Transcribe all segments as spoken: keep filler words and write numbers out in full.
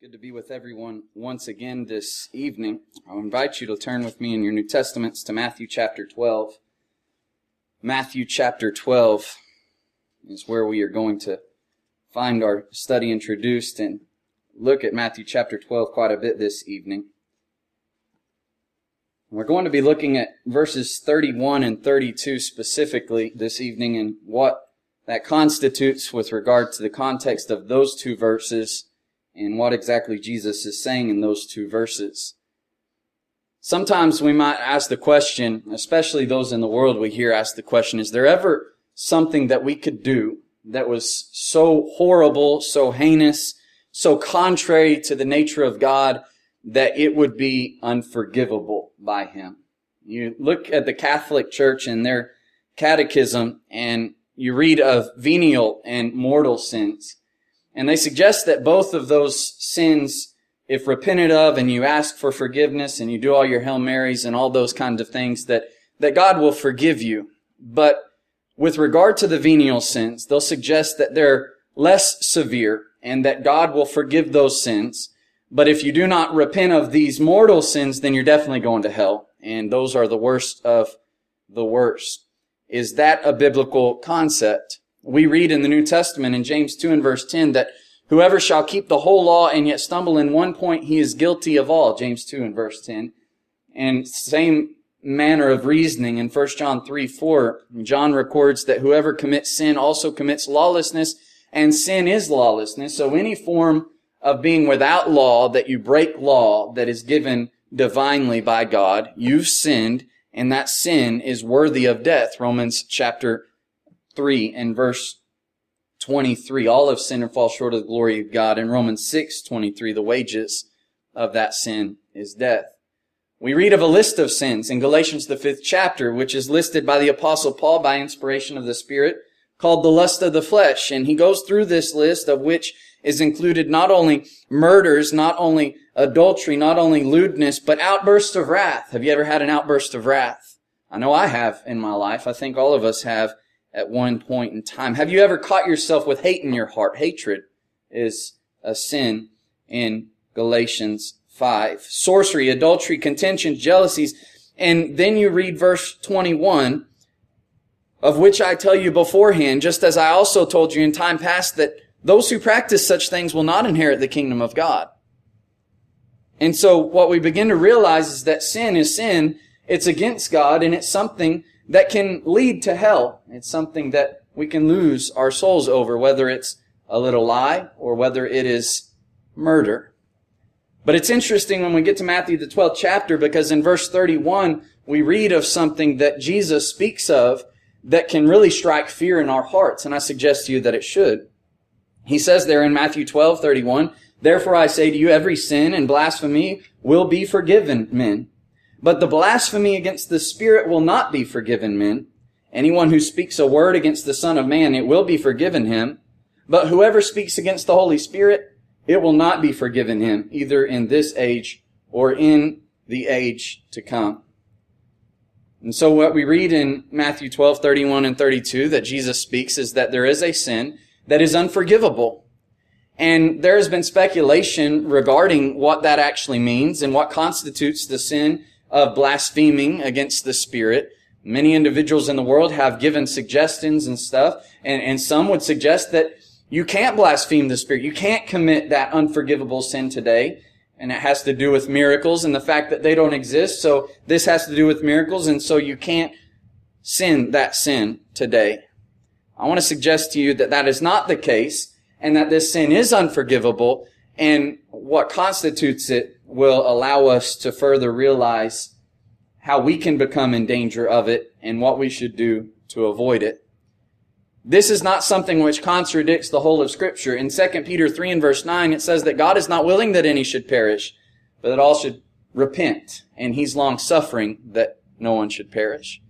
Good to be with everyone once again this evening. I'll invite you to turn with me in your New Testaments to Matthew chapter twelve. Matthew chapter twelve is where we are going to find our study introduced and look at Matthew chapter twelve quite a bit this evening. We're going to be looking at verses thirty-one and thirty-two specifically this evening and what that constitutes with regard to the context of those two verses and what exactly Jesus is saying in those two verses. Sometimes we might ask the question, especially those in the world we hear ask the question, is there ever something that we could do that was so horrible, so heinous, so contrary to the nature of God that it would be unforgivable by Him? You look at the Catholic Church and their catechism and you read of venial and mortal sins. And they suggest that both of those sins, if repented of and you ask for forgiveness and you do all your Hail Marys and all those kinds of things, that, that God will forgive you. But with regard to the venial sins, they'll suggest that they're less severe and that God will forgive those sins. But if you do not repent of these mortal sins, then you're definitely going to hell. And those are the worst of the worst. Is that a biblical concept? We read in the New Testament in James two and verse ten that whoever shall keep the whole law and yet stumble in one point, he is guilty of all. James two and verse ten. And same manner of reasoning in First John three four. John records that whoever commits sin also commits lawlessness, and sin is lawlessness. So any form of being without law, that you break law that is given divinely by God, you've sinned, and that sin is worthy of death. Romans chapter three and verse twenty-three. All have sinned and fall short of the glory of God. In Romans six twenty-three, the wages of that sin is death. We read of a list of sins in Galatians, the fifth chapter, which is listed by the Apostle Paul by inspiration of the Spirit, called the lust of the flesh. And he goes through this list, of which is included not only murders, not only adultery, not only lewdness, but outbursts of wrath. Have you ever had an outburst of wrath? I know I have in my life. I think all of us have at one point in time. Have you ever caught yourself with hate in your heart? Hatred is a sin in Galatians five. Sorcery, adultery, contentions, jealousies. And then you read verse twenty-one, of which I tell you beforehand, just as I also told you in time past, that those who practice such things will not inherit the kingdom of God. And so what we begin to realize is that sin is sin. It's against God, and it's something that can lead to hell. It's something that we can lose our souls over, whether it's a little lie or whether it is murder. But it's interesting when we get to Matthew the twelfth chapter, because in verse thirty-one, we read of something that Jesus speaks of that can really strike fear in our hearts, and I suggest to you that it should. He says there in Matthew twelve thirty-one, "Therefore I say to you, every sin and blasphemy will be forgiven men. But the blasphemy against the Spirit will not be forgiven men. Anyone who speaks a word against the Son of Man, it will be forgiven him. But whoever speaks against the Holy Spirit, it will not be forgiven him, either in this age or in the age to come." And so what we read in Matthew twelve thirty-one and thirty-two that Jesus speaks is that there is a sin that is unforgivable. And there has been speculation regarding what that actually means and what constitutes the sin of blaspheming against the Spirit. Many individuals in the world have given suggestions and stuff, and, and some would suggest that you can't blaspheme the Spirit. You can't commit that unforgivable sin today, and it has to do with miracles and the fact that they don't exist. So this has to do with miracles, and so you can't sin that sin today. I want to suggest to you that that is not the case, and that this sin is unforgivable, and what constitutes it will allow us to further realize how we can become in danger of it and what we should do to avoid it. This is not something which contradicts the whole of Scripture. In Second Peter three and verse nine, it says that God is not willing that any should perish, but that all should repent, and He's long-suffering that no one should perish.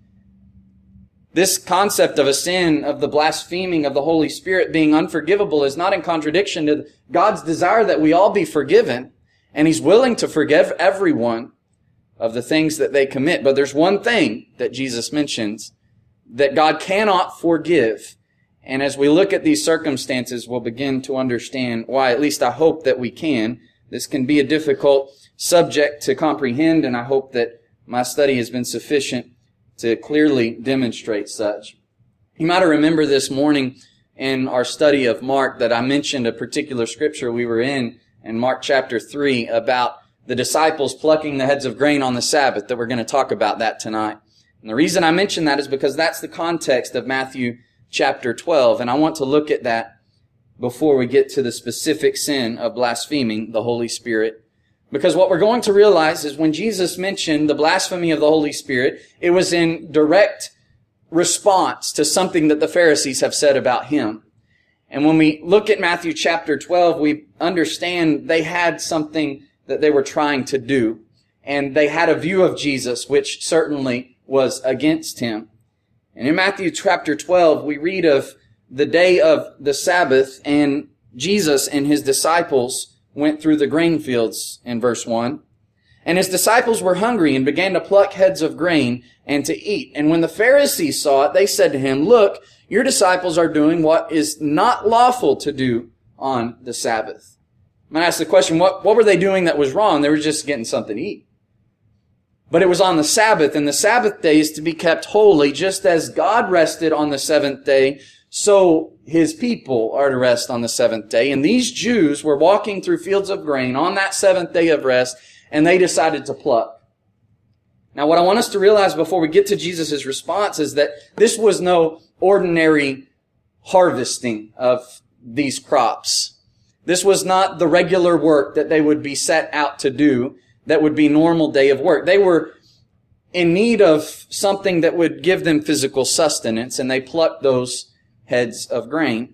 This concept of a sin, of the blaspheming of the Holy Spirit being unforgivable, is not in contradiction to God's desire that we all be forgiven. And He's willing to forgive everyone of the things that they commit. But there's one thing that Jesus mentions that God cannot forgive. And as we look at these circumstances, we'll begin to understand why, at least I hope that we can, This can be a difficult subject to comprehend, and I hope that my study has been sufficient to clearly demonstrate such. You might remember this morning in our study of Mark that I mentioned a particular scripture we were in, in Mark chapter three, about the disciples plucking the heads of grain on the Sabbath, that we're going to talk about that tonight. And the reason I mention that is because that's the context of Matthew chapter twelve, and I want to look at that before we get to the specific sin of blaspheming the Holy Spirit. Because what we're going to realize is when Jesus mentioned the blasphemy of the Holy Spirit, it was in direct response to something that the Pharisees have said about Him. And when we look at Matthew chapter twelve, we understand they had something that they were trying to do. And they had a view of Jesus which certainly was against Him. And in Matthew chapter twelve, we read of the day of the Sabbath, and Jesus and His disciples went through the grain fields in verse one. And His disciples were hungry and began to pluck heads of grain and to eat. And when the Pharisees saw it, they said to Him, "Look, your disciples are doing what is not lawful to do on the Sabbath." I'm going to ask the question, what, what were they doing that was wrong? They were just getting something to eat. But it was on the Sabbath, and the Sabbath day is to be kept holy, just as God rested on the seventh day, so His people are to rest on the seventh day. And these Jews were walking through fields of grain on that seventh day of rest, and they decided to pluck. Now, what I want us to realize before we get to Jesus' response is that this was no ordinary harvesting of these crops. This was not the regular work that they would be set out to do that would be normal day of work. They were in need of something that would give them physical sustenance, and they plucked those heads of grain.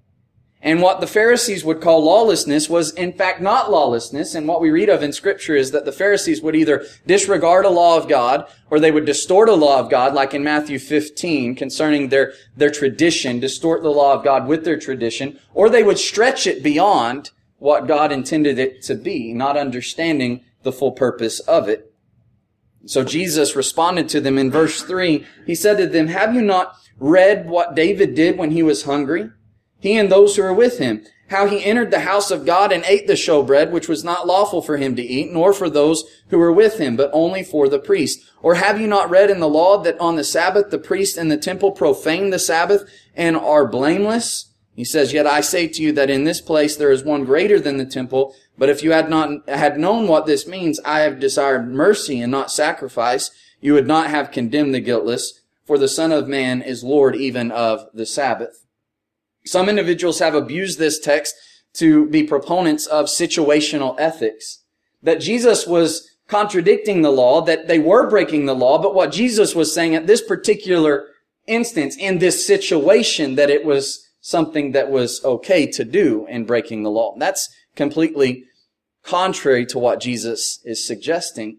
And what the Pharisees would call lawlessness was in fact not lawlessness. And what we read of in Scripture is that the Pharisees would either disregard a law of God, or they would distort a law of God, like in Matthew fifteen, concerning their, their tradition, distort the law of God with their tradition, or they would stretch it beyond what God intended it to be, not understanding the full purpose of it. So Jesus responded to them in verse three. He said to them, "Have you not read what David did when he was hungry? He and those who were with him, how he entered the house of God and ate the showbread, which was not lawful for him to eat, nor for those who were with him, but only for the priest. Or have you not read in the law that on the Sabbath the priest in the temple profane the Sabbath and are blameless?" He says, "Yet I say to you that in this place there is one greater than the temple. But if you had not had known what this means, I have desired mercy and not sacrifice, you would not have condemned the guiltless, for the Son of Man is Lord even of the Sabbath." Some individuals have abused this text to be proponents of situational ethics. That Jesus was contradicting the law, that they were breaking the law, but what Jesus was saying at this particular instance, in this situation, that it was something that was okay to do in breaking the law. That's completely contrary to what Jesus is suggesting.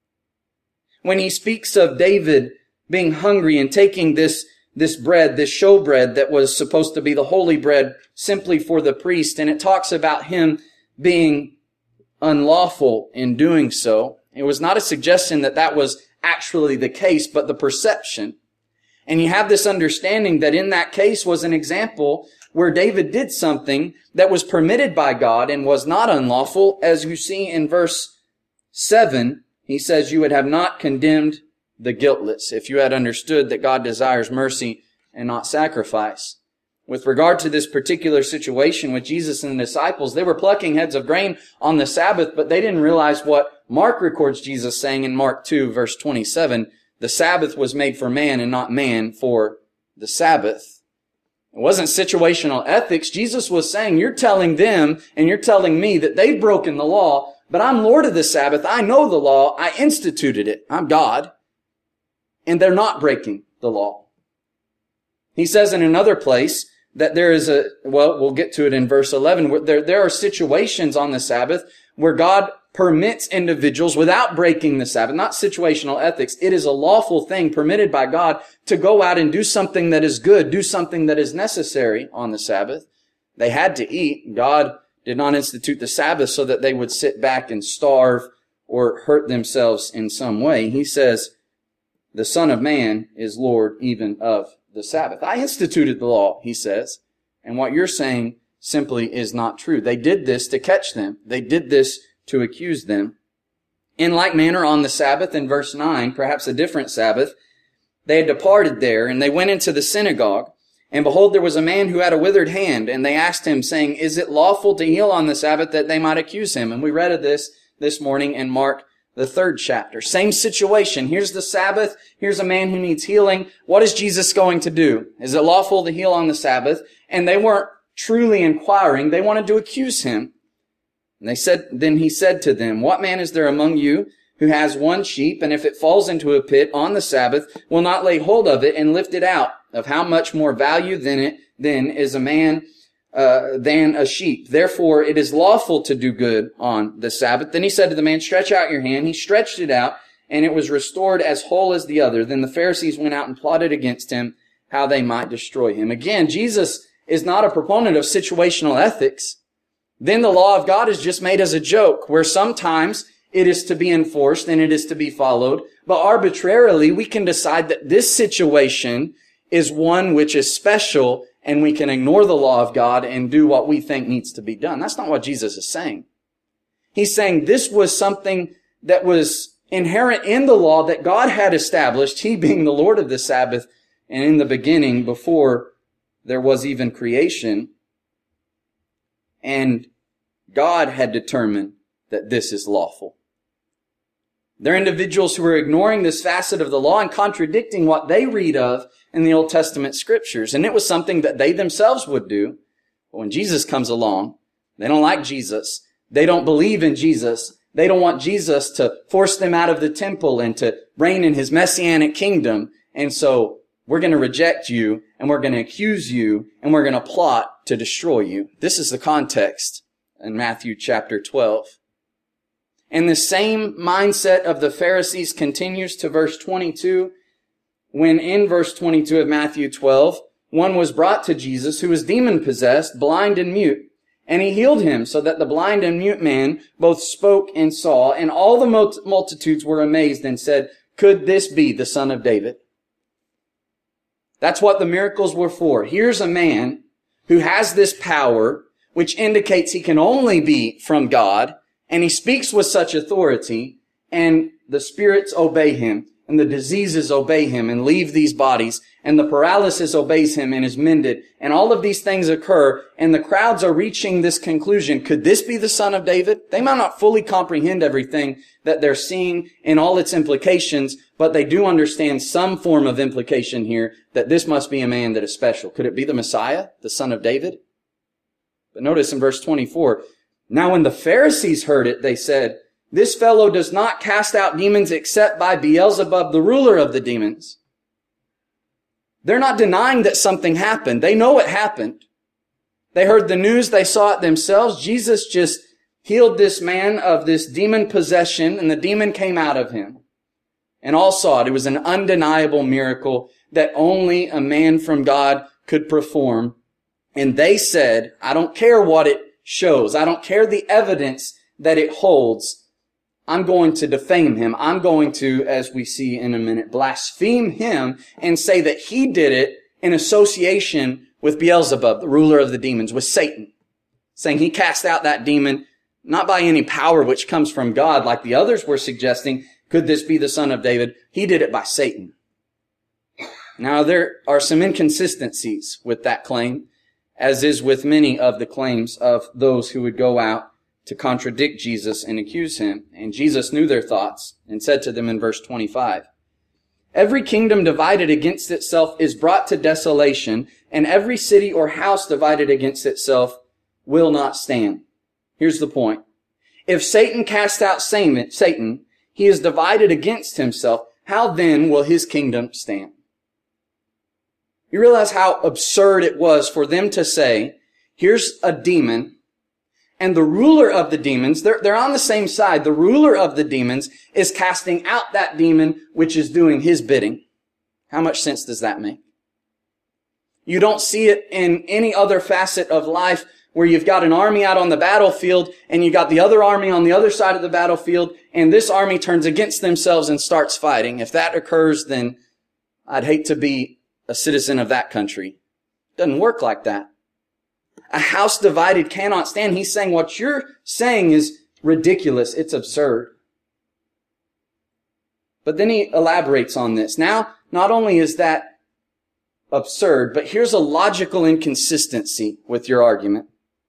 When He speaks of David being hungry and taking this this bread, this showbread that was supposed to be the holy bread simply for the priest, and it talks about him being unlawful in doing so. It was not a suggestion that that was actually the case, but the perception. And you have this understanding that in that case was an example where David did something that was permitted by God and was not unlawful. As you see in verse seven, he says, "You would have not condemned the guiltless, if you had understood that God desires mercy and not sacrifice." With regard to this particular situation with Jesus and the disciples, they were plucking heads of grain on the Sabbath, but they didn't realize what Mark records Jesus saying in Mark two, verse twenty-seven, "The Sabbath was made for man and not man for the Sabbath." It wasn't situational ethics. Jesus was saying, you're telling them and you're telling me that they've broken the law, but I'm Lord of the Sabbath. I know the law. I instituted it. I'm God. And they're not breaking the law. He says in another place that there is a, well, we'll get to it in verse eleven, where there, there are situations on the Sabbath where God permits individuals without breaking the Sabbath, not situational ethics. It is a lawful thing permitted by God to go out and do something that is good, do something that is necessary on the Sabbath. They had to eat. God did not institute the Sabbath so that they would sit back and starve or hurt themselves in some way. He says, "The Son of Man is Lord even of the Sabbath." I instituted the law, he says. And what you're saying simply is not true. They did this to catch them. They did this to accuse them. In like manner, on the Sabbath, in verse nine, perhaps a different Sabbath, they had departed there, and they went into the synagogue. And behold, there was a man who had a withered hand, and they asked him, saying, Is it lawful to heal on the Sabbath, that they might accuse him? And we read of this this morning in Mark, the third chapter. Same situation. Here's the Sabbath. Here's a man who needs healing. What is Jesus going to do? Is it lawful to heal on the Sabbath? And they weren't truly inquiring. They wanted to accuse him. And they said, then he said to them, What man is there among you who has one sheep, and if it falls into a pit on the Sabbath, will not lay hold of it and lift it out? Of how much more value than it then is a man uh, than a sheep. Therefore it is lawful to do good on the Sabbath. Then he said to the man, Stretch out your hand. He stretched it out, and it was restored as whole as the other. Then the Pharisees went out and plotted against him how they might destroy him. Again, Jesus is not a proponent of situational ethics. Then the law of God is just made as a joke, where sometimes it is to be enforced and it is to be followed, but arbitrarily we can decide that this situation is one which is special, and we can ignore the law of God and do what we think needs to be done. That's not what Jesus is saying. He's saying this was something that was inherent in the law that God had established, He being the Lord of the Sabbath, and in the beginning, before there was even creation. And God had determined that this is lawful. There are individuals who are ignoring this facet of the law and contradicting what they read of in the Old Testament scriptures. And it was something that they themselves would do. But when Jesus comes along, they don't like Jesus. They don't believe in Jesus. They don't want Jesus to force them out of the temple and to reign in His messianic kingdom. And so we're going to reject you, and we're going to accuse you, and we're going to plot to destroy you. This is the context in Matthew chapter twelve. And the same mindset of the Pharisees continues to verse twenty-two, when in verse twenty-two of Matthew twelve, one was brought to Jesus who was demon-possessed, blind and mute. And He healed him, so that the blind and mute man both spoke and saw. And all the multitudes were amazed and said, Could this be the Son of David? That's what the miracles were for. Here's a man who has this power, which indicates he can only be from God, and he speaks with such authority, and the spirits obey him, and the diseases obey him and leave these bodies, and the paralysis obeys him and is mended, and all of these things occur, and the crowds are reaching this conclusion. Could this be the Son of David? They might not fully comprehend everything that they're seeing in all its implications, but they do understand some form of implication here, that this must be a man that is special. Could it be the Messiah, the Son of David? But notice in verse twenty-four, Now when the Pharisees heard it, they said, This fellow does not cast out demons except by Beelzebub, the ruler of the demons. They're not denying that something happened. They know it happened. They heard the news. They saw it themselves. Jesus just healed this man of this demon possession, and the demon came out of him. And all saw it. It was an undeniable miracle that only a man from God could perform. And they said, I don't care what it shows. I don't care the evidence that it holds. I'm going to defame him. I'm going to, as we see in a minute, blaspheme him and say that he did it in association with Beelzebub, the ruler of the demons, with Satan. Saying he cast out that demon, not by any power which comes from God, like the others were suggesting. Could this be the Son of David? He did it by Satan. Now, there are some inconsistencies with that claim, as is with many of the claims of those who would go out to contradict Jesus and accuse him. And Jesus knew their thoughts and said to them in verse twenty-five, Every kingdom divided against itself is brought to desolation, and every city or house divided against itself will not stand. Here's the point. If Satan cast out Satan, he is divided against himself. How then will his kingdom stand? You realize how absurd it was for them to say, here's a demon, and the ruler of the demons, they're, they're on the same side. The ruler of the demons is casting out that demon which is doing his bidding. How much sense does that make? You don't see it in any other facet of life where you've got an army out on the battlefield and you got the other army on the other side of the battlefield, and this army turns against themselves and starts fighting. If that occurs, then I'd hate to be a citizen of that country. It doesn't work like that. A house divided cannot stand. He's saying what you're saying is ridiculous. It's absurd. But then he elaborates on this. Now, not only is that absurd, but here's a logical inconsistency with your argument.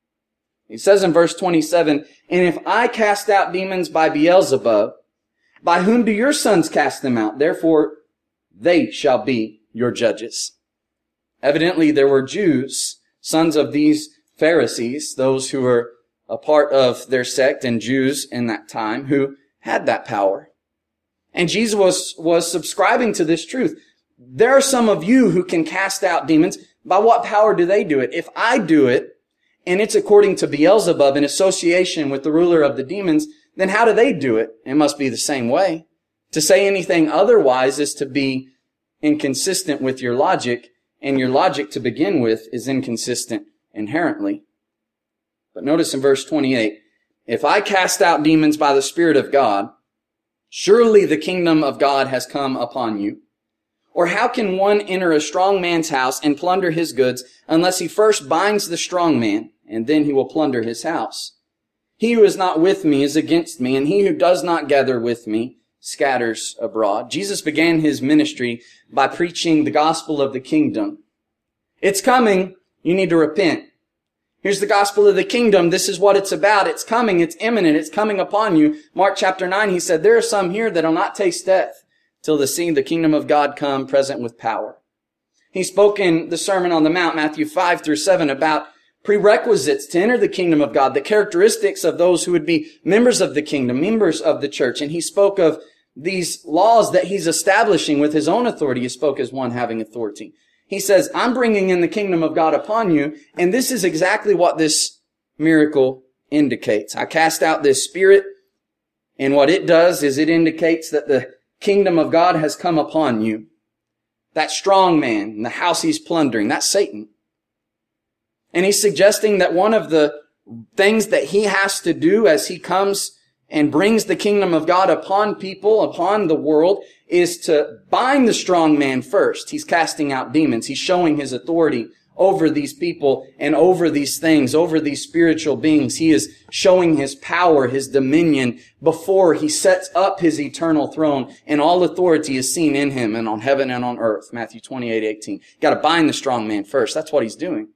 He says in verse twenty-seven, and if I cast out demons by Beelzebub, by whom do your sons cast them out? Therefore, they shall be your judges. Evidently, there were Jews, sons of these Pharisees, those who were a part of their sect and Jews in that time, who had that power. And Jesus was, was subscribing to this truth. There are some of you who can cast out demons. By what power do they do it? If I do it, and it's according to Beelzebub in association with the ruler of the demons, then how do they do it? It must be the same way. To say anything otherwise is to be inconsistent with your logic, and your logic to begin with is inconsistent inherently. But notice in verse twenty-eight, if I cast out demons by the Spirit of God, surely the kingdom of God has come upon you. Or how can one enter a strong man's house and plunder his goods unless he first binds the strong man, and then he will plunder his house? He who is not with me is against me, and he who does not gather with me scatters abroad. Jesus began his ministry by preaching the gospel of the kingdom. It's coming. You need to repent. Here's the gospel of the kingdom. This is what it's about. It's coming. It's imminent. It's coming upon you. Mark chapter nine, he said, there are some here that will not taste death till they see the kingdom of God come present with power. He spoke in the Sermon on the Mount, Matthew five through seven, about prerequisites to enter the kingdom of God, the characteristics of those who would be members of the kingdom, members of the church. And he spoke of these laws that he's establishing with his own authority. He spoke as one having authority. He says, I'm bringing in the kingdom of God upon you, and this is exactly what this miracle indicates. I cast out this spirit, and what it does is it indicates that the kingdom of God has come upon you. That strong man in the house he's plundering, that's Satan. And he's suggesting that one of the things that he has to do as he comes and brings the kingdom of God upon people, upon the world, is to bind the strong man first. He's casting out demons. He's showing his authority over these people and over these things, over these spiritual beings. He is showing his power, his dominion, before he sets up his eternal throne, and all authority is seen in him and on heaven and on earth. Matthew twenty-eight eighteen. You got to bind the strong man first. That's what he's doing.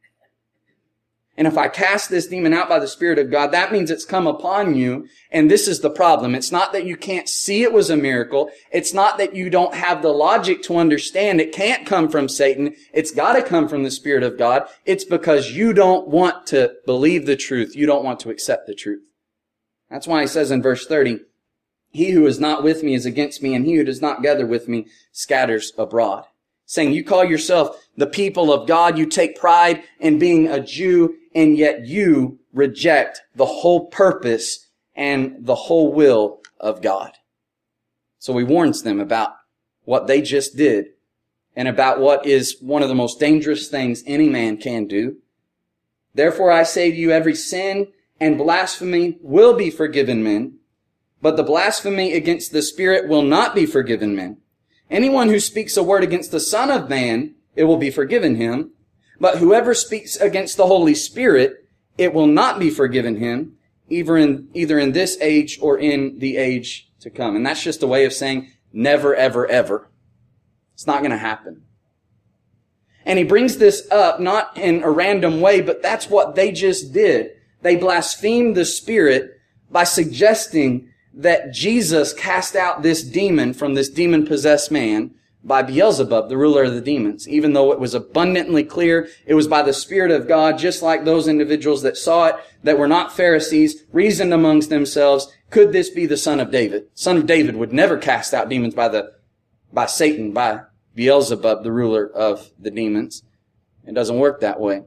And if I cast this demon out by the Spirit of God, that means it's come upon you. And this is the problem. It's not that you can't see it was a miracle. It's not that you don't have the logic to understand it can't come from Satan. It's got to come from the Spirit of God. It's because you don't want to believe the truth. You don't want to accept the truth. That's why he says in verse thirty, he who is not with me is against me, and he who does not gather with me scatters abroad. Saying you call yourself the people of God, you take pride in being a Jew, and yet you reject the whole purpose and the whole will of God. So he warns them about what they just did and about what is one of the most dangerous things any man can do. Therefore I say to you, every sin and blasphemy will be forgiven men, but the blasphemy against the Spirit will not be forgiven men. Anyone who speaks a word against the Son of Man, it will be forgiven him. But whoever speaks against the Holy Spirit, it will not be forgiven him, either in, either in this age or in the age to come. And that's just a way of saying never, ever, ever. It's not going to happen. And he brings this up not in a random way, but that's what they just did. They blasphemed the Spirit by suggesting that Jesus cast out this demon from this demon-possessed man by Beelzebub, the ruler of the demons. Even though it was abundantly clear, it was by the Spirit of God, just like those individuals that saw it, that were not Pharisees, reasoned amongst themselves, could this be the Son of David? Son of David would never cast out demons by the, by Satan, by Beelzebub, the ruler of the demons. It doesn't work that way.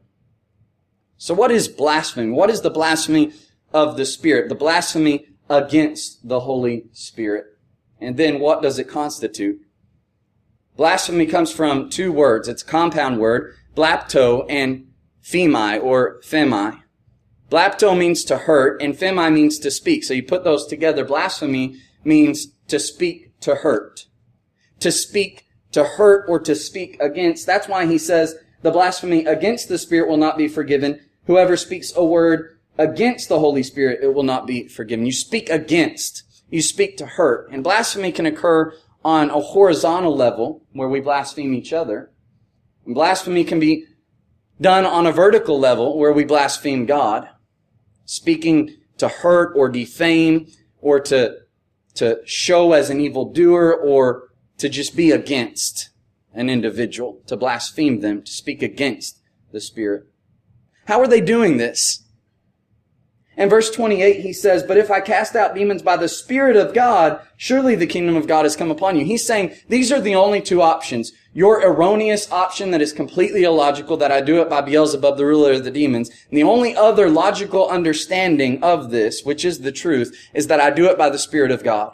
So what is blasphemy? What is the blasphemy of the Spirit? The blasphemy against the Holy Spirit. And then what does it constitute? Blasphemy comes from two words. It's a compound word, blapto and phemi or femi. Blapto means to hurt and femi means to speak. So you put those together. Blasphemy means to speak to hurt. To speak to hurt or to speak against. That's why he says the blasphemy against the Spirit will not be forgiven. Whoever speaks a word against the Holy Spirit, it will not be forgiven. You speak against. You speak to hurt. And blasphemy can occur on a horizontal level where we blaspheme each other. And blasphemy can be done on a vertical level where we blaspheme God, speaking to hurt or defame or to, to show as an evildoer or to just be against an individual, to blaspheme them, to speak against the Spirit. How are they doing this? In verse twenty-eight, he says, "But if I cast out demons by the Spirit of God, surely the kingdom of God has come upon you." He's saying these are the only two options. Your erroneous option that is completely illogical, that I do it by Beelzebub, the ruler of the demons. And the only other logical understanding of this, which is the truth, is that I do it by the Spirit of God.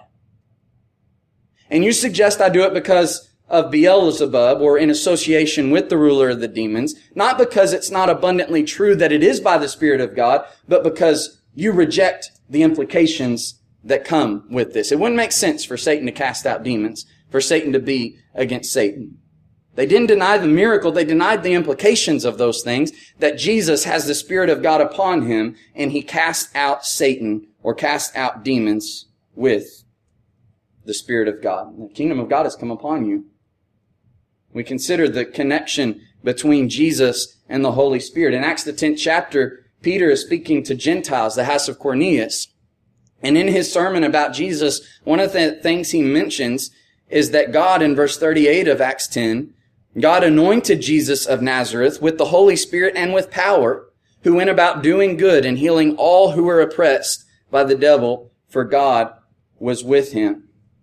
And you suggest I do it because of Beelzebub or in association with the ruler of the demons, not because it's not abundantly true that it is by the Spirit of God, but because you reject the implications that come with this. It wouldn't make sense for Satan to cast out demons, for Satan to be against Satan. They didn't deny the miracle, they denied the implications of those things, that Jesus has the Spirit of God upon him, and he cast out Satan, or cast out demons with the Spirit of God. The kingdom of God has come upon you. We consider the connection between Jesus and the Holy Spirit. In Acts the tenth chapter, Peter is speaking to Gentiles, the house of Cornelius. And in his sermon about Jesus, one of the things he mentions is that God, in verse thirty-eight of Acts ten, God anointed Jesus of Nazareth with the Holy Spirit and with power, who went about doing good and healing all who were oppressed by the devil, for God was with him.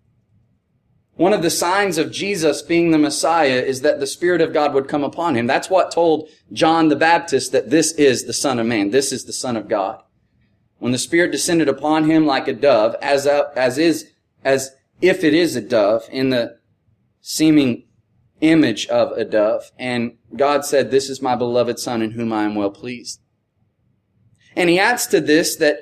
One of the signs of Jesus being the Messiah is that the Spirit of God would come upon him. That's what told John the Baptist that this is the Son of Man. This is the Son of God. When the Spirit descended upon him like a dove, as a, as is, as if it is a dove, in the seeming image of a dove. And God said, "This is my beloved Son in whom I am well pleased." And he adds to this that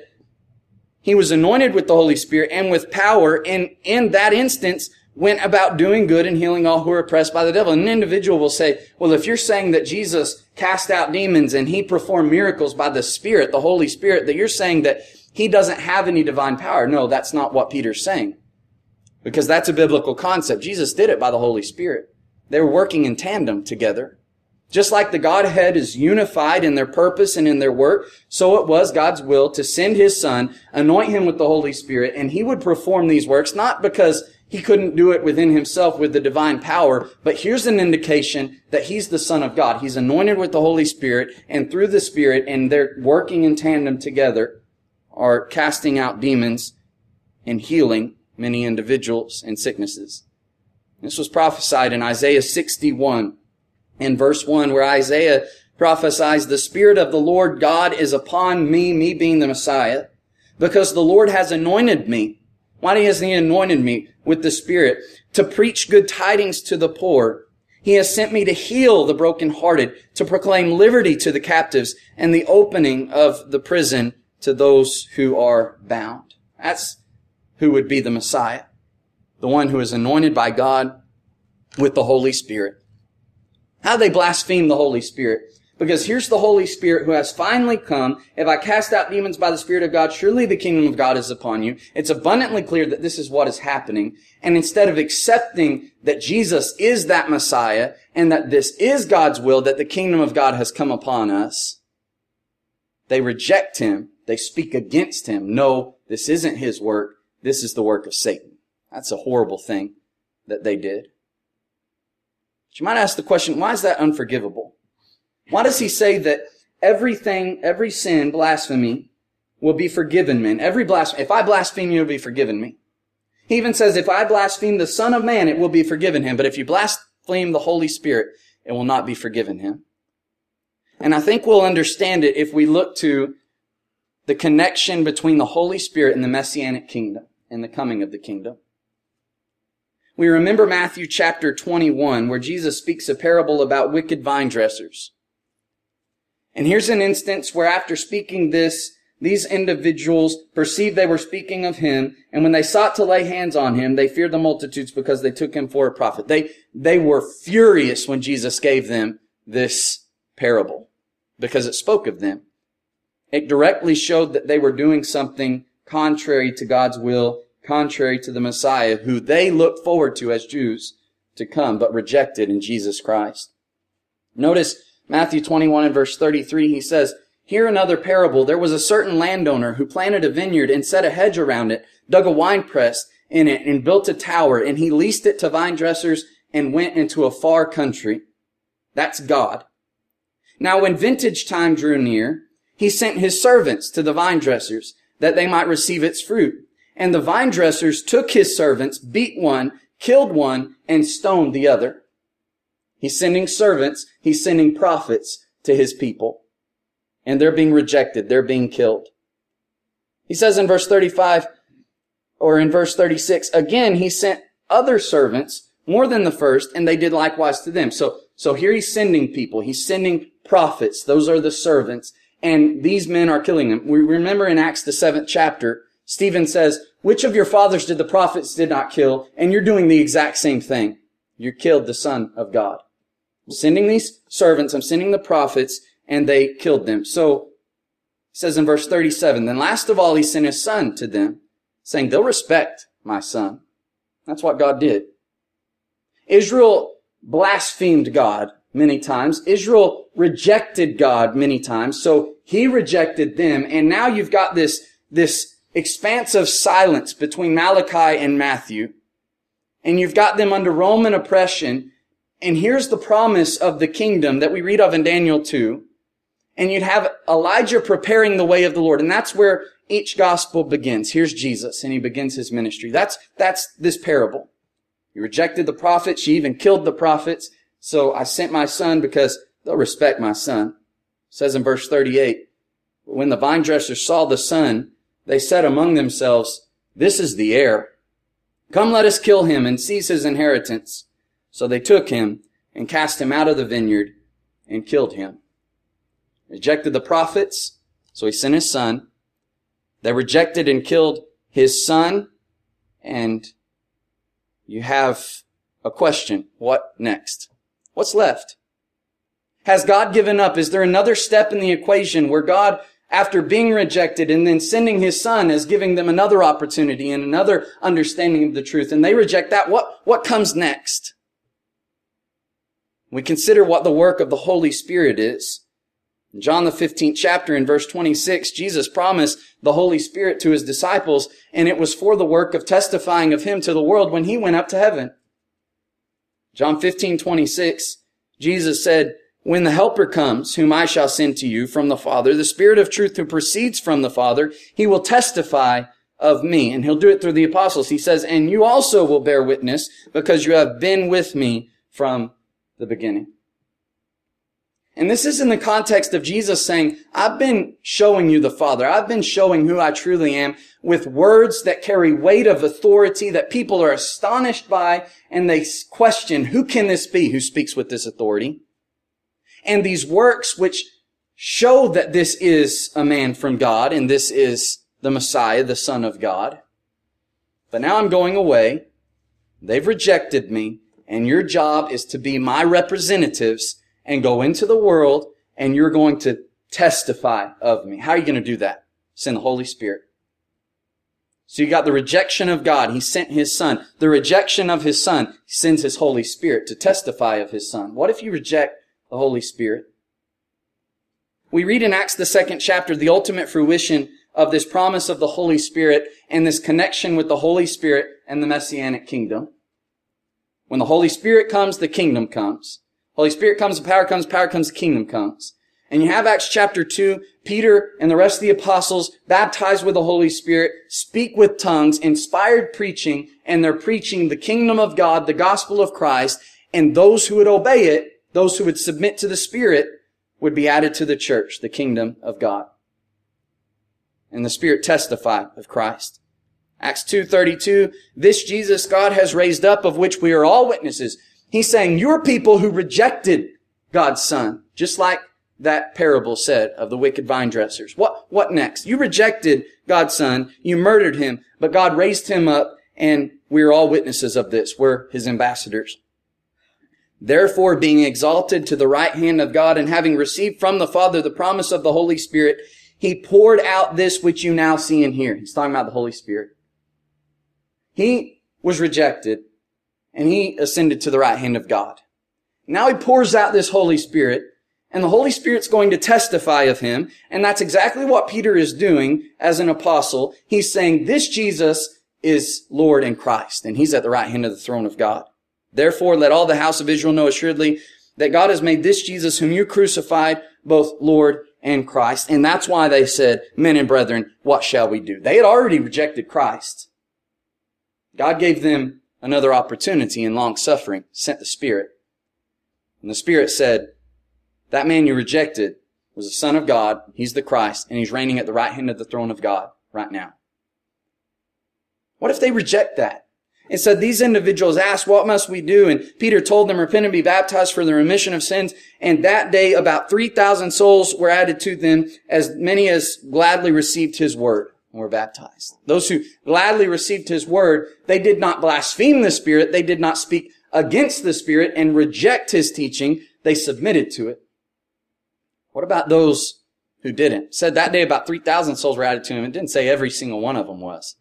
he was anointed with the Holy Spirit and with power, and in that instance, went about doing good and healing all who were oppressed by the devil. And an individual will say, well, if you're saying that Jesus cast out demons and he performed miracles by the Spirit, the Holy Spirit, that you're saying that he doesn't have any divine power. No, that's not what Peter's saying. Because that's a biblical concept. Jesus did it by the Holy Spirit. They were working in tandem together. Just like the Godhead is unified in their purpose and in their work, so it was God's will to send his Son, anoint him with the Holy Spirit, and he would perform these works, not because he couldn't do it within himself with the divine power, but here's an indication that he's the Son of God. He's anointed with the Holy Spirit, and through the Spirit, and they're working in tandem together, are casting out demons and healing many individuals and sicknesses. This was prophesied in Isaiah sixty-one, in verse one, where Isaiah prophesies, "The Spirit of the Lord God is upon me," me being the Messiah, "because the Lord has anointed me." Why has he anointed me with the Spirit? "To preach good tidings to the poor. He has sent me to heal the brokenhearted, to proclaim liberty to the captives, and the opening of the prison to those who are bound." That's who would be the Messiah, the one who is anointed by God with the Holy Spirit. How do they blaspheme the Holy Spirit? Because here's the Holy Spirit who has finally come. "If I cast out demons by the Spirit of God, surely the kingdom of God is upon you." It's abundantly clear that this is what is happening. And instead of accepting that Jesus is that Messiah and that this is God's will, that the kingdom of God has come upon us, they reject him. They speak against him. No, this isn't his work. This is the work of Satan. That's a horrible thing that they did. But you might ask the question, why is that unforgivable? Why does he say that everything, every sin, blasphemy, will be forgiven men? Every blasphemy. If I blaspheme you, it will be forgiven me. He even says, if I blaspheme the Son of Man, it will be forgiven him. But if you blaspheme the Holy Spirit, it will not be forgiven him. And I think we'll understand it if we look to the connection between the Holy Spirit and the Messianic kingdom and the coming of the kingdom. We remember Matthew chapter twenty-one, where Jesus speaks a parable about wicked vine dressers. And here's an instance where after speaking this, these individuals perceived they were speaking of him, and when they sought to lay hands on him, they feared the multitudes because they took him for a prophet. They, they were furious when Jesus gave them this parable because it spoke of them. It directly showed that they were doing something contrary to God's will, contrary to the Messiah, who they looked forward to as Jews to come, but rejected in Jesus Christ. Notice Matthew twenty-one and verse thirty-three, he says, "Here another parable. There was a certain landowner who planted a vineyard and set a hedge around it, dug a winepress in it, and built a tower, and he leased it to vine dressers and went into a far country." That's God. "Now when vintage time drew near, he sent his servants to the vine dressers that they might receive its fruit. And the vine dressers took his servants, beat one, killed one, and stoned the other." He's sending servants, he's sending prophets to his people. And they're being rejected, they're being killed. He says in verse thirty-five, or in verse thirty-six, "Again he sent other servants, more than the first, and they did likewise to them." So, so here he's sending people, he's sending prophets, those are the servants, and these men are killing them. We remember in Acts the seventh chapter, Stephen says, "Which of your fathers did the prophets did not kill?" And you're doing the exact same thing. You killed the Son of God. I'm sending these servants, I'm sending the prophets, and they killed them. So, it says in verse thirty-seven, "Then last of all he sent his son to them, saying, they'll respect my son." That's what God did. Israel blasphemed God many times. Israel rejected God many times. So he rejected them. And now you've got this, this expanse of silence between Malachi and Matthew. And you've got them under Roman oppression. And here's the promise of the kingdom that we read of in Daniel two. And you'd have Elijah preparing the way of the Lord. And that's where each gospel begins. Here's Jesus, and he begins his ministry. That's, that's this parable. You rejected the prophets. You even killed the prophets. So I sent my son because they'll respect my son. It says in verse thirty-eight, "When the vine dressers saw the son, they said among themselves, this is the heir. Come, let us kill him and seize his inheritance. So they took him and cast him out of the vineyard and killed him." Rejected the prophets, so he sent his son. They rejected and killed his son. And you have a question. What next? What's left? Has God given up? Is there another step in the equation where God, after being rejected and then sending his son, is giving them another opportunity and another understanding of the truth, and they reject that? What, what comes next? We consider what the work of the Holy Spirit is. In John the fifteenth chapter, in verse twenty-six, Jesus promised the Holy Spirit to his disciples, and it was for the work of testifying of him to the world when he went up to heaven. John fifteen twenty-six, Jesus said, "When the Helper comes, whom I shall send to you from the Father, the Spirit of truth who proceeds from the Father, he will testify of me." And he'll do it through the apostles. He says, "And you also will bear witness, because you have been with me from the beginning." And this is in the context of Jesus saying, I've been showing you the Father. I've been showing who I truly am with words that carry weight of authority that people are astonished by, and they question, who can this be who speaks with this authority? And these works which show that this is a man from God, and this is the Messiah, the Son of God. But now I'm going away. They've rejected me, and your job is to be my representatives and go into the world, and you're going to testify of me. How are you going to do that? Send the Holy Spirit. So you got the rejection of God. He sent his son. The rejection of his son. He sends his Holy Spirit to testify of his son. What if you reject the Holy Spirit? We read in Acts the second chapter the ultimate fruition of this promise of the Holy Spirit and this connection with the Holy Spirit and the Messianic kingdom. When the Holy Spirit comes, the kingdom comes. Holy Spirit comes, the power comes, power comes, the kingdom comes. And you have Acts chapter two, Peter and the rest of the apostles baptized with the Holy Spirit, speak with tongues, inspired preaching, and they're preaching the kingdom of God, the gospel of Christ, and those who would obey it, those who would submit to the Spirit, would be added to the church, the kingdom of God. And the Spirit testified of Christ. Acts two thirty-two, "This Jesus God has raised up, of which we are all witnesses." He's saying, you're people who rejected God's Son, just like that parable said of the wicked vine dressers. What, what next? You rejected God's Son, you murdered him, but God raised him up, and we're all witnesses of this. We're his ambassadors. Therefore, being exalted to the right hand of God and having received from the Father the promise of the Holy Spirit, he poured out this which you now see and hear. He's talking about the Holy Spirit. He was rejected and he ascended to the right hand of God. Now he pours out this Holy Spirit, and the Holy Spirit's going to testify of him, and that's exactly what Peter is doing as an apostle. He's saying this Jesus is Lord and Christ, and he's at the right hand of the throne of God. Therefore, let all the house of Israel know assuredly that God has made this Jesus whom you crucified both Lord and Christ. And that's why they said, men and brethren, what shall we do? They had already rejected Christ. God gave them another opportunity in long suffering, sent the Spirit. And the Spirit said, that man you rejected was the Son of God, he's the Christ, and he's reigning at the right hand of the throne of God right now. What if they reject that? It said these individuals asked, what must we do? And Peter told them, repent and be baptized for the remission of sins. And that day about three thousand souls were added to them, as many as gladly received his word and were baptized. Those who gladly received his word, they did not blaspheme the Spirit. They did not speak against the Spirit and reject his teaching. They submitted to it. What about those who didn't? It said that day about three thousand souls were added to him. It didn't say every single one of them was.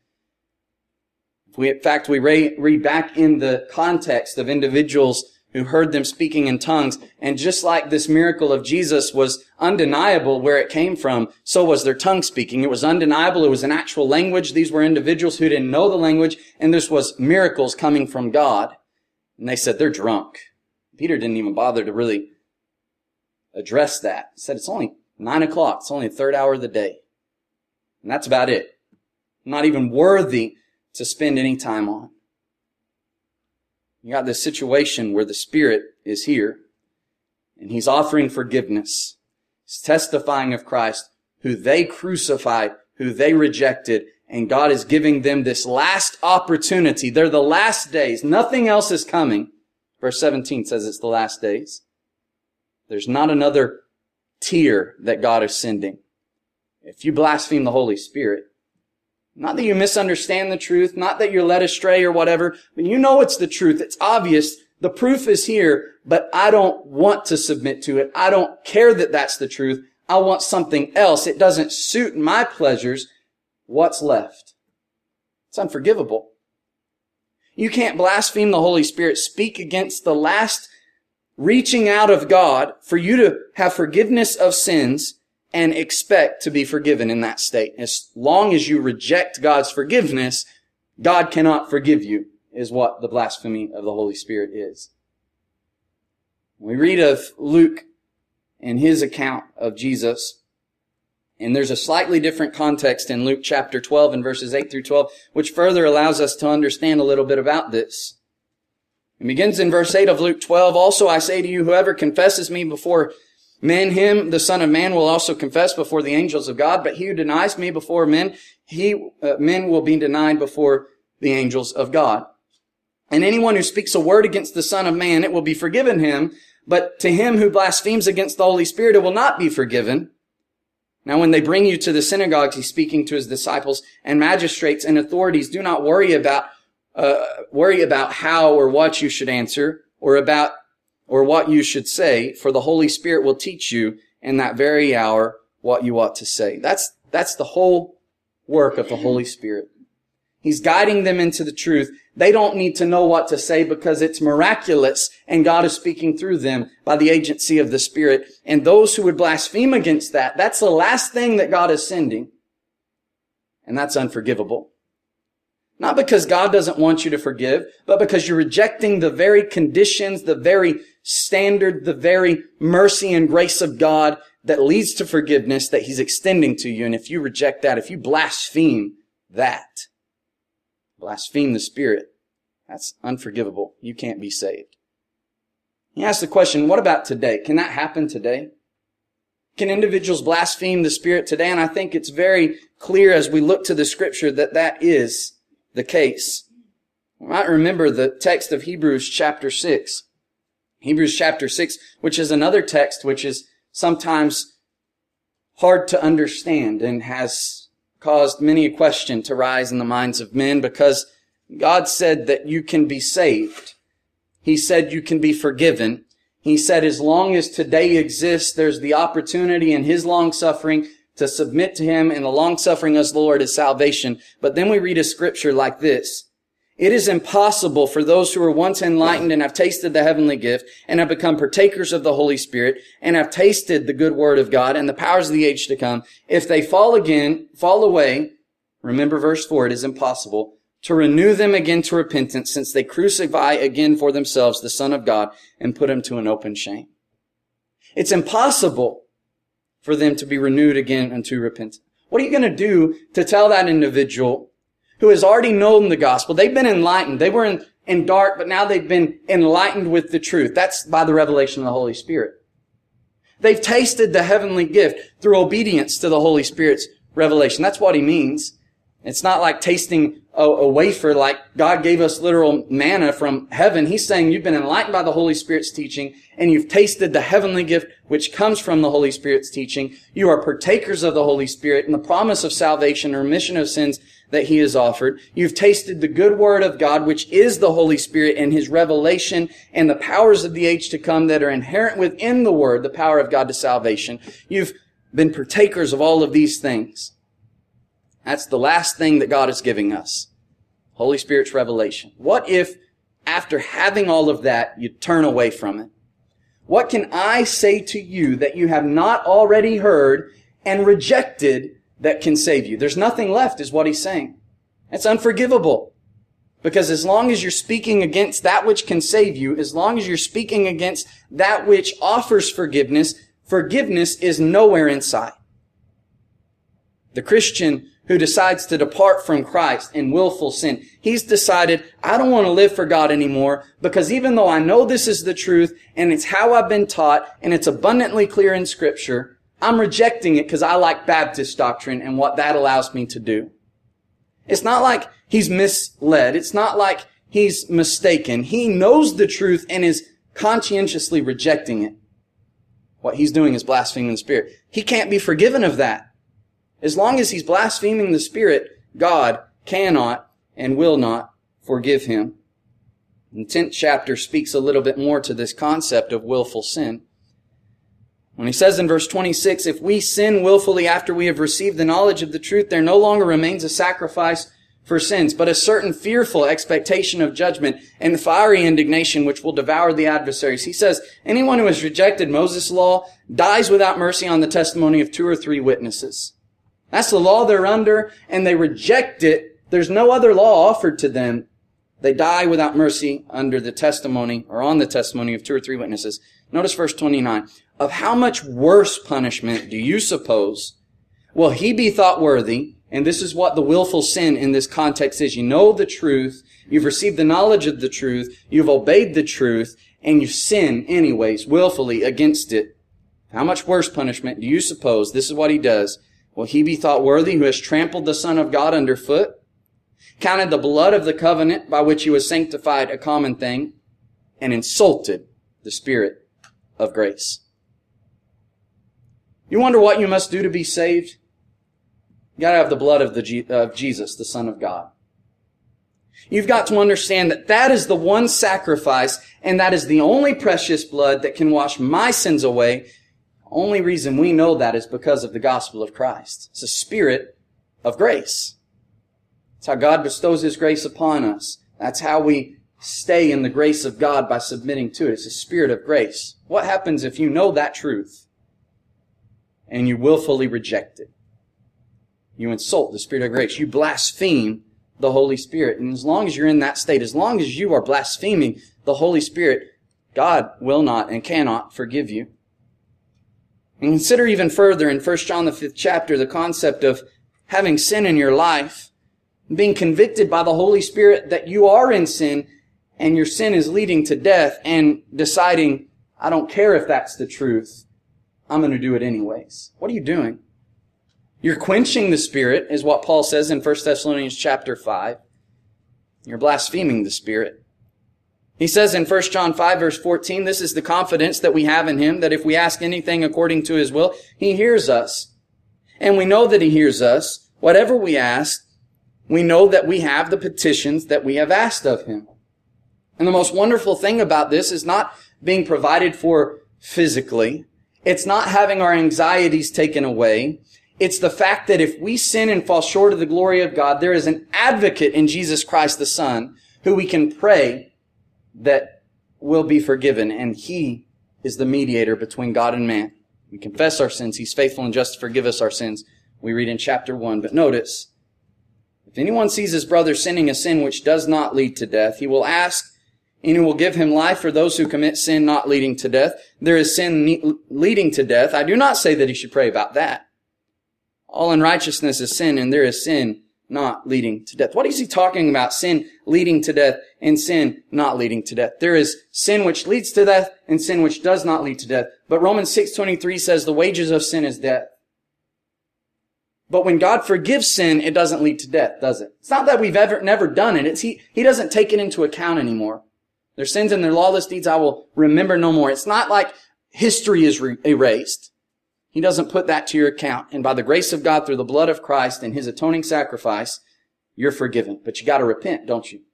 We, in fact, we read back in the context of individuals who heard them speaking in tongues, and just like this miracle of Jesus was undeniable where it came from, so was their tongue speaking. It was undeniable. It was an actual language. These were individuals who didn't know the language, and this was miracles coming from God. And they said, they're drunk. Peter didn't even bother to really address that. He said, it's only nine o'clock. It's only the third hour of the day. And that's about it. Not even worthy to spend any time on. You got this situation where the Spirit is here, and he's offering forgiveness. He's testifying of Christ, who they crucified, who they rejected, and God is giving them this last opportunity. They're the last days. Nothing else is coming. Verse seventeen says it's the last days. There's not another tier that God is sending. If you blaspheme the Holy Spirit, not that you misunderstand the truth, not that you're led astray or whatever, but you know it's the truth. It's obvious. The proof is here, but I don't want to submit to it. I don't care that that's the truth. I want something else. It doesn't suit my pleasures. What's left? It's unforgivable. You can't blaspheme the Holy Spirit, speak against the last reaching out of God for you to have forgiveness of sins and expect to be forgiven in that state. As long as you reject God's forgiveness, God cannot forgive you, is what the blasphemy of the Holy Spirit is. We read of Luke and his account of Jesus, and there's a slightly different context in Luke chapter twelve and verses eight through twelve, which further allows us to understand a little bit about this. It begins in verse eight of Luke twelve, also I say to you, whoever confesses me before men, him, the Son of Man, will also confess before the angels of God. But he who denies me before men, he, uh, men will be denied before the angels of God. And anyone who speaks a word against the Son of Man, it will be forgiven him. But to him who blasphemes against the Holy Spirit, it will not be forgiven. Now when they bring you to the synagogues, he's speaking to his disciples and magistrates and authorities, do not worry about, uh, worry about how or what you should answer or about or what you should say, for the Holy Spirit will teach you in that very hour what you ought to say. That's, that's the whole work of the Holy Spirit. He's guiding them into the truth. They don't need to know what to say because it's miraculous and God is speaking through them by the agency of the Spirit. And those who would blaspheme against that, that's the last thing that God is sending. And that's unforgivable. Not because God doesn't want you to forgive, but because you're rejecting the very conditions, the very standard, the very mercy and grace of God that leads to forgiveness that he's extending to you. And if you reject that, if you blaspheme that, blaspheme the Spirit, that's unforgivable. You can't be saved. He asks the question, what about today? Can that happen today? Can individuals blaspheme the Spirit today? And I think it's very clear as we look to the Scripture that that is the case. You might remember the text of Hebrews chapter six. Hebrews chapter six, which is another text which is sometimes hard to understand and has caused many a question to rise in the minds of men because God said that you can be saved. He said you can be forgiven. He said as long as today exists, there's the opportunity in His long-suffering to submit to Him, and the long-suffering of the Lord is salvation. But then we read a scripture like this. It is impossible for those who were once enlightened and have tasted the heavenly gift and have become partakers of the Holy Spirit and have tasted the good word of God and the powers of the age to come, if they fall again, fall away, remember verse four, it is impossible to renew them again to repentance, since they crucify again for themselves the Son of God and put Him to an open shame. It's impossible for them to be renewed again unto repentance. What are you going to do to tell that individual who has already known the gospel? They've been enlightened. They were in, in dark, but now they've been enlightened with the truth. That's by the revelation of the Holy Spirit. They've tasted the heavenly gift through obedience to the Holy Spirit's revelation. That's what He means. It's not like tasting a, a wafer like God gave us literal manna from heaven. He's saying you've been enlightened by the Holy Spirit's teaching and you've tasted the heavenly gift which comes from the Holy Spirit's teaching. You are partakers of the Holy Spirit and the promise of salvation or remission of sins that He has offered. You've tasted the good word of God, which is the Holy Spirit and His revelation and the powers of the age to come that are inherent within the word, the power of God to salvation. You've been partakers of all of these things. That's the last thing that God is giving us. Holy Spirit's revelation. What if, after having all of that, you turn away from it? What can I say to you that you have not already heard and rejected that can save you? There's nothing left, is what He's saying. It's unforgivable. Because as long as you're speaking against that which can save you, as long as you're speaking against that which offers forgiveness, forgiveness is nowhere in sight. The Christian who decides to depart from Christ in willful sin, he's decided, I don't want to live for God anymore, because even though I know this is the truth and it's how I've been taught and it's abundantly clear in Scripture, I'm rejecting it because I like Baptist doctrine and what that allows me to do. It's not like he's misled. It's not like he's mistaken. He knows the truth and is conscientiously rejecting it. What he's doing is blaspheming the Spirit. He can't be forgiven of that. As long as he's blaspheming the Spirit, God cannot and will not forgive him. The tenth chapter speaks a little bit more to this concept of willful sin. When he says in verse twenty-six, if we sin willfully after we have received the knowledge of the truth, there no longer remains a sacrifice for sins, but a certain fearful expectation of judgment and fiery indignation which will devour the adversaries. He says, anyone who has rejected Moses' law dies without mercy on the testimony of two or three witnesses. That's the law they're under, and they reject it. There's no other law offered to them. They die without mercy under the testimony, or on the testimony of two or three witnesses. Notice verse twenty-nine. Of how much worse punishment do you suppose will he be thought worthy? And this is what the willful sin in this context is. You know the truth. You've received the knowledge of the truth. You've obeyed the truth. And you sin anyways, willfully against it. How much worse punishment do you suppose? This is what he does. Will he be thought worthy who has trampled the Son of God underfoot, counted the blood of the covenant by which he was sanctified a common thing, and insulted the Spirit of grace? You wonder what you must do to be saved? You got to have the blood of, the G- of Jesus, the Son of God. You've got to understand that that is the one sacrifice, and that is the only precious blood that can wash my sins away. Only reason we know that is because of the gospel of Christ. It's a spirit of grace. It's how God bestows His grace upon us. That's how we stay in the grace of God, by submitting to it. It's a spirit of grace. What happens if you know that truth and you willfully reject it? You insult the Spirit of grace. You blaspheme the Holy Spirit. And as long as you're in that state, as long as you are blaspheming the Holy Spirit, God will not and cannot forgive you. And consider even further in First John the fifth chapter the concept of having sin in your life, being convicted by the Holy Spirit that you are in sin and your sin is leading to death, and deciding, I don't care if that's the truth, I'm going to do it anyways. What are you doing? You're quenching the Spirit, is what Paul says in First Thessalonians chapter five. You're blaspheming the Spirit. He says in First John five verse fourteen, this is the confidence that we have in Him, that if we ask anything according to His will, He hears us. And we know that He hears us. Whatever we ask, we know that we have the petitions that we have asked of Him. And the most wonderful thing about this is not being provided for physically. It's not having our anxieties taken away. It's the fact that if we sin and fall short of the glory of God, there is an advocate in Jesus Christ the Son who we can pray that will be forgiven. And He is the mediator between God and man. We confess our sins. He's faithful and just to forgive us our sins. We read in chapter one. But notice, if anyone sees his brother sinning a sin which does not lead to death, he will ask, and He will give him life for those who commit sin not leading to death. There is sin leading to death. I do not say that he should pray about that. All unrighteousness is sin, and there is sin not leading to death. What is he talking about? Sin leading to death and sin not leading to death. There is sin which leads to death and sin which does not lead to death. But Romans six twenty-three says the wages of sin is death. But when God forgives sin, it doesn't lead to death, does it? It's not that we've ever never done it. It's He, He doesn't take it into account anymore. Their sins and their lawless deeds I will remember no more. It's not like history is re- erased. He doesn't put that to your account. And by the grace of God, through the blood of Christ and His atoning sacrifice, you're forgiven. But you got to repent, don't you?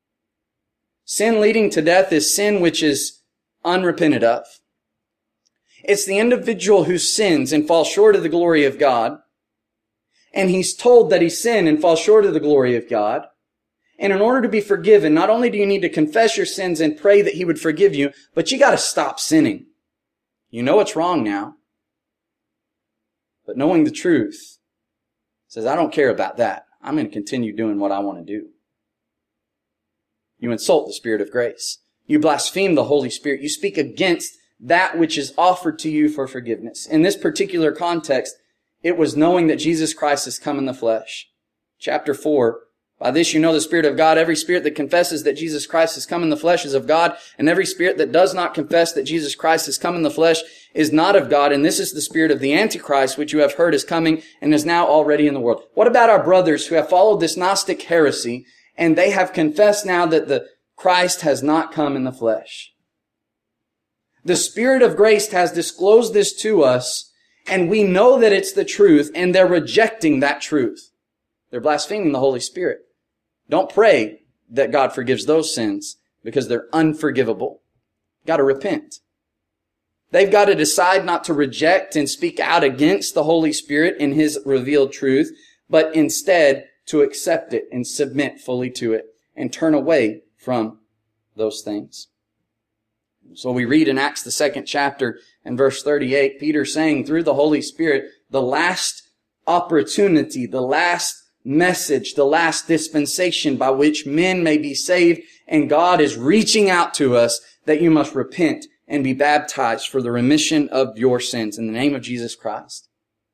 Sin leading to death is sin which is unrepented of. It's the individual who sins and falls short of the glory of God, and he's told that he sinned and falls short of the glory of God. And in order to be forgiven, not only do you need to confess your sins and pray that He would forgive you, but you got to stop sinning. You know it's wrong now. But knowing the truth says, I don't care about that. I'm going to continue doing what I want to do. You insult the Spirit of grace. You blaspheme the Holy Spirit. You speak against that which is offered to you for forgiveness. In this particular context, it was knowing that Jesus Christ has come in the flesh. Chapter four, by this you know the Spirit of God. Every spirit that confesses that Jesus Christ has come in the flesh is of God, and every spirit that does not confess that Jesus Christ has come in the flesh is not of God. And this is the spirit of the Antichrist, which you have heard is coming and is now already in the world. What about our brothers who have followed this Gnostic heresy, and they have confessed now that the Christ has not come in the flesh? The Spirit of grace has disclosed this to us, and we know that it's the truth, and they're rejecting that truth. They're blaspheming the Holy Spirit. Don't pray that God forgives those sins, because they're unforgivable. You've got to repent. They've got to decide not to reject and speak out against the Holy Spirit in His revealed truth, but instead to accept it and submit fully to it and turn away from those things. So we read in Acts the second chapter and verse thirty-eight, Peter saying through the Holy Spirit, the last opportunity, the last message, the last dispensation by which men may be saved, and God is reaching out to us that you must repent and be baptized for the remission of your sins in the name of Jesus Christ.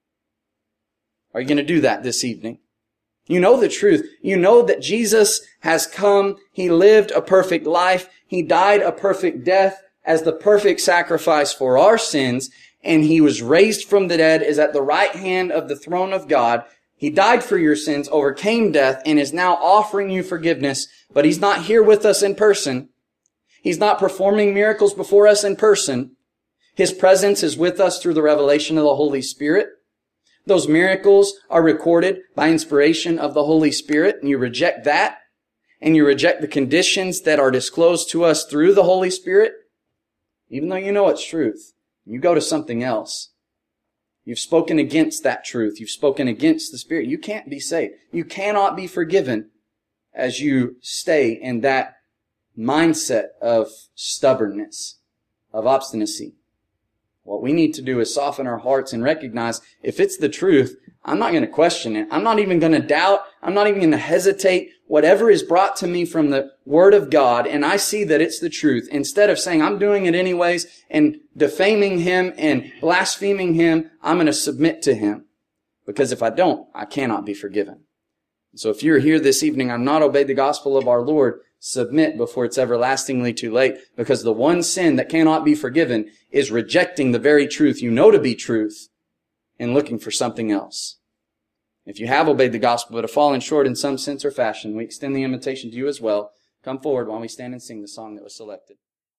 Are you going to do that this evening? You know the truth. You know that Jesus has come. He lived a perfect life. He died a perfect death as the perfect sacrifice for our sins, and He was raised from the dead, is at the right hand of the throne of God. He died for your sins, overcame death, and is now offering you forgiveness, but He's not here with us in person. He's not performing miracles before us in person. His presence is with us through the revelation of the Holy Spirit. Those miracles are recorded by inspiration of the Holy Spirit, and you reject that, and you reject the conditions that are disclosed to us through the Holy Spirit, even though you know it's truth. You go to something else. You've spoken against that truth. You've spoken against the Spirit. You can't be saved. You cannot be forgiven as you stay in that mindset of stubbornness, of obstinacy. What we need to do is soften our hearts and recognize if it's the truth, I'm not going to question it. I'm not even going to doubt. I'm not even going to hesitate. Whatever is brought to me from the Word of God, and I see that it's the truth, instead of saying I'm doing it anyways and defaming Him and blaspheming Him, I'm going to submit to Him. Because if I don't, I cannot be forgiven. So if you're here this evening, I've not obeyed the gospel of our Lord, submit before it's everlastingly too late, because the one sin that cannot be forgiven is rejecting the very truth you know to be truth and looking for something else. If you have obeyed the gospel but have fallen short in some sense or fashion, we extend the invitation to you as well. Come forward while we stand and sing the song that was selected.